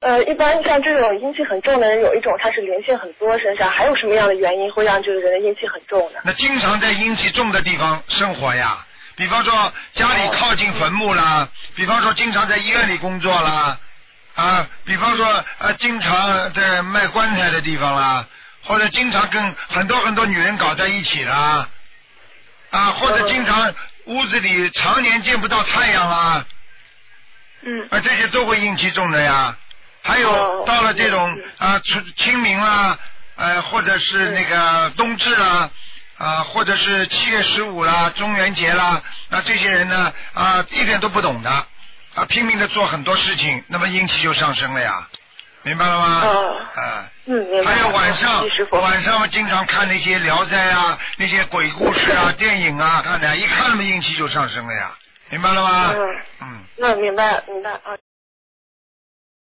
一般像这种阴气很重的人，有一种他是灵性很多身上，还有什么样的原因会让这个人的阴气很重呢？ 那经常在阴气重的地方生活呀，比方说家里靠近坟墓啦，比方说经常在医院里工作啦，比方说经常在卖棺材的地方啦，或者经常跟很多女人搞在一起啦，或者经常屋子里常年见不到太阳啦，这些都会阴气重的呀。还有到了这种清明啦，或者是那个冬至啦，或者是7月15啦，中元节啦，这些人呢一点都不懂的，拼命的做很多事情，那么阴气就上升了呀，明白了吗？ 明白。 还有晚上经常看那些聊斋啊，那些鬼故事啊、电影啊，看的一看那么阴气就上升了呀，明白了吗？ 那明白啊。